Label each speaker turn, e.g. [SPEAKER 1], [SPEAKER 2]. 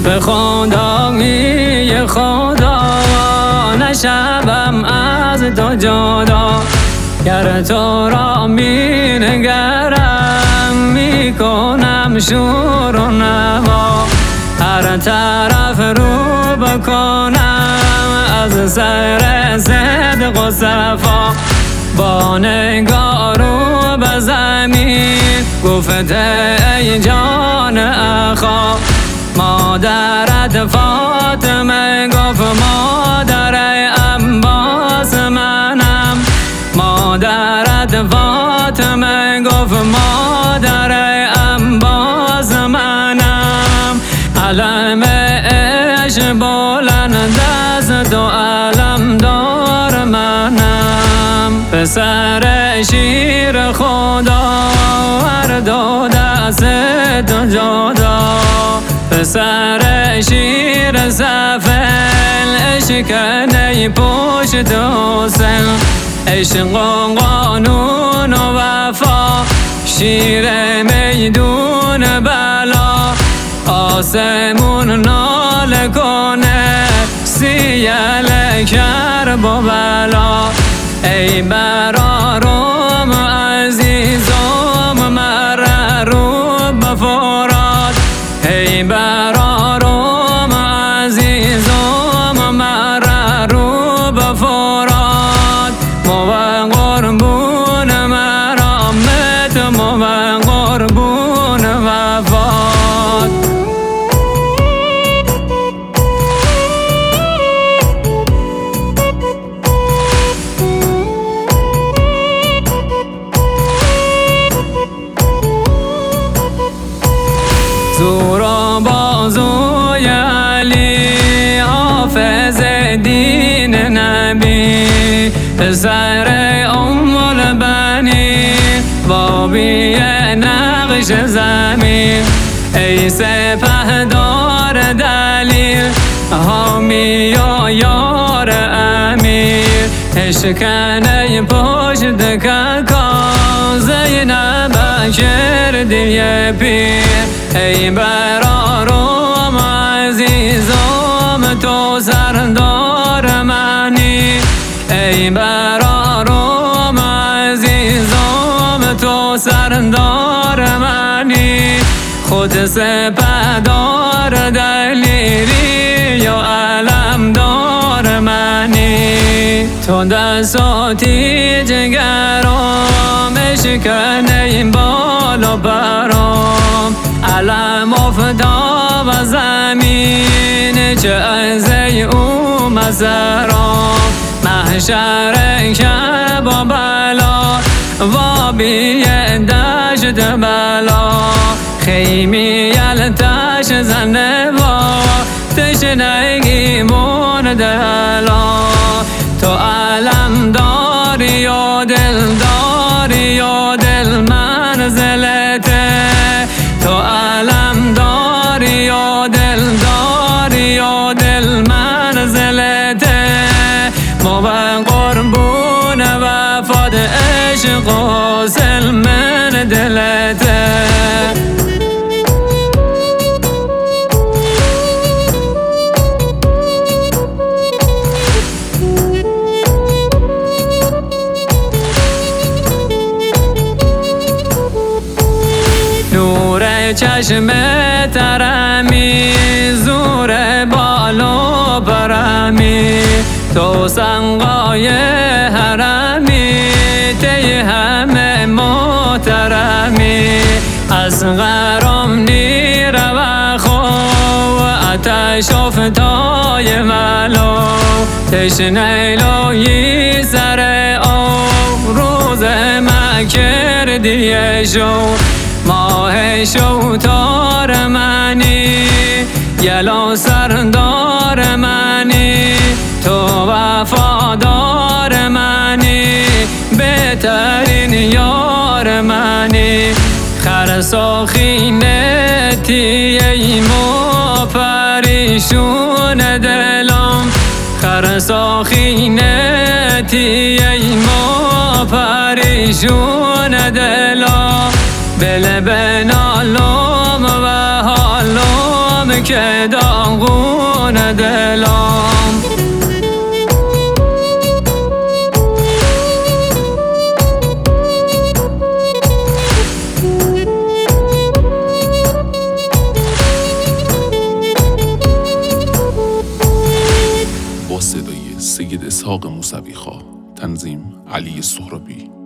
[SPEAKER 1] به خدا می خدا نشوم از تو جدا. گر تو را می نگرم می کنم شور و نوا. هر طرف رو بکنم از سر صدق و صفا. با نگاه رو به زمین گفته ای جان اخا. مادرت فاطمه گفت مادر عباس منم. مادرت فاطمه گفت مادر عباس منم. علم عشق بلند است و علم دار منم. پسر شیر خدا هر دو دست تو جدا. پسر شیر سفل اشکنه پشت حسن. عشق و قانون و وفا شیر میدون بلا. آسمون ناله کنه سیل کرب و بلا. ای برارم عزیزم مره رو بفراد. ای برارم عزیزم مره رو بفراد. مو قربون مرامت مو قربون وفات. زور و بازوی علی حافظ دین نبی. پسر ام البنی بابی نقش زمین. ای سپهدار دلیل حامی و یار امیر. اشکنه پشت ککا زینب کردی پیر. ای برارم عزیزم تو سردار منی. ای برارم عزیزم تو سردار منی. خود سپهدار دلیری یا علمدار منی. تو دستاتی جگرام اشکنه بال و برام. علم افتاد و زمین چه از او مزرام. محشر کرب و بلا وابی دشت بلا. خیمی یلتش زنه و تشنگی مون دلا. تو علم داری و دل داری و دل منزلته. تو علم داری و دل داری و دل منزلته. مو قربون وفات عشق و سلم دلته. چشم ترمی زور بالو برمی. تو سنقای حرمی تی همه محترمی. از غرام نیر و خو آتش افتای ولو. تشنه لوی سر او روز مکردی شو. ماه شوتار منی یلا سردار منی. تو وفادار منی بهترین یار منی. خرساخینتی ای مو پریشون دلم. خرساخینتی ای مو پریشون دلم. بل بنالم و حالم که داغون دلم.
[SPEAKER 2] با صدای سید اسحاق موسوی خواه، تنظیم علی سهرابی.